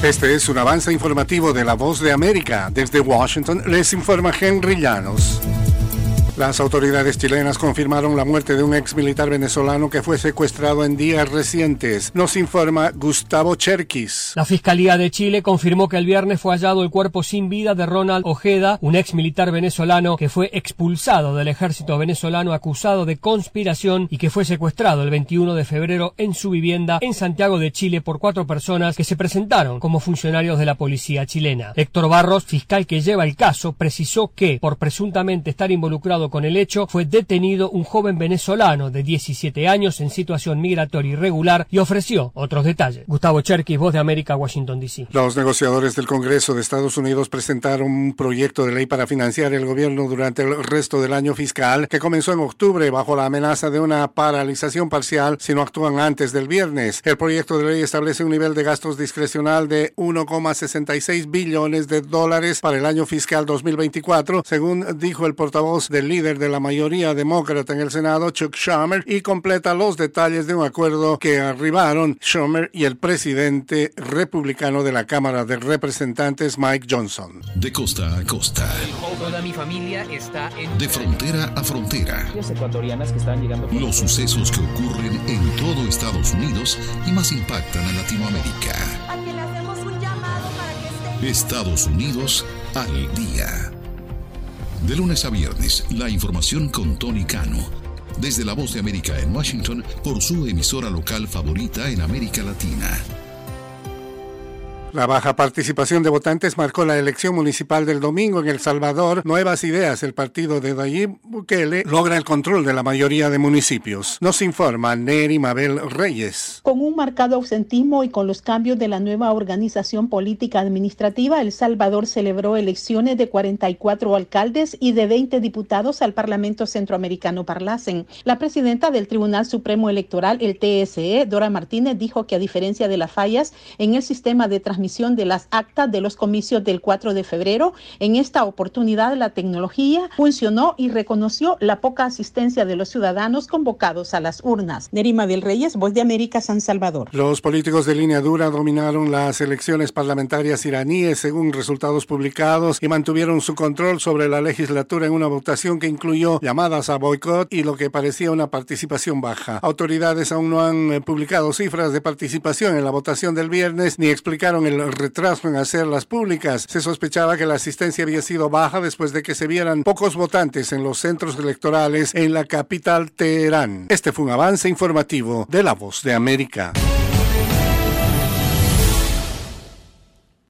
Este es un avance informativo de La Voz de América. Desde Washington les informa Henry Llanos. Las autoridades chilenas confirmaron la muerte de un ex militar venezolano que fue secuestrado en días recientes. Nos informa Gustavo Cherkis. La Fiscalía de Chile confirmó que el viernes fue hallado el cuerpo sin vida de Ronald Ojeda, un ex militar venezolano que fue expulsado del ejército venezolano acusado de conspiración y que fue secuestrado el 21 de febrero en su vivienda en Santiago de Chile por 4 personas que se presentaron como funcionarios de la policía chilena. Héctor Barros, fiscal que lleva el caso, precisó que, por presuntamente estar involucrado con el hecho, fue detenido un joven venezolano de 17 años en situación migratoria irregular y ofreció otros detalles. Gustavo Cherkis, Voz de América, Washington, D.C. Los negociadores del Congreso de Estados Unidos presentaron un proyecto de ley para financiar el gobierno durante el resto del año fiscal que comenzó en octubre bajo la amenaza de una paralización parcial si no actúan antes del viernes. El proyecto de ley establece un nivel de gastos discrecional de $1,66 billones para el año fiscal 2024, según dijo el portavoz del líder de la mayoría demócrata en el Senado, Chuck Schumer, y completa los detalles de un acuerdo que arribaron Schumer y el presidente republicano de la Cámara de Representantes, Mike Johnson. De costa a costa. Toda mi familia está en... De frontera a frontera. Ecuatorianas que están llegando... Los sucesos que ocurren en todo Estados Unidos y más impactan a Latinoamérica. A que le hacemos un llamado para que esté... Estados Unidos al día. De lunes a viernes, la información con Tony Cano. Desde La Voz de América en Washington, por su emisora local favorita en América Latina. La baja participación de votantes marcó la elección municipal del domingo en El Salvador. Nuevas Ideas, el partido de Nayib Bukele, logra el control de la mayoría de municipios. Nos informa Neri Mabel Reyes. Con un marcado ausentismo y con los cambios de la nueva organización política administrativa, El Salvador celebró elecciones de 44 alcaldes y de 20 diputados al Parlamento Centroamericano Parlacen. La presidenta del Tribunal Supremo Electoral, el TSE, Dora Martínez, dijo que a diferencia de las fallas en el sistema de transmisión de las actas de los comicios del 4 de febrero, en esta oportunidad la tecnología funcionó y reconoció la poca asistencia de los ciudadanos convocados a las urnas. Nerima del Reyes, Voz de América, San Salvador. Los políticos de línea dura dominaron las elecciones parlamentarias iraníes según resultados publicados y mantuvieron su control sobre la legislatura en una votación que incluyó llamadas a boicot y lo que parecía una participación baja. Autoridades aún no han publicado cifras de participación en la votación del viernes ni explicaron el retraso en hacerlas públicas. Se sospechaba que la asistencia había sido baja después de que se vieran pocos votantes en los centros electorales en la capital Teherán. Este fue un avance informativo de La Voz de América.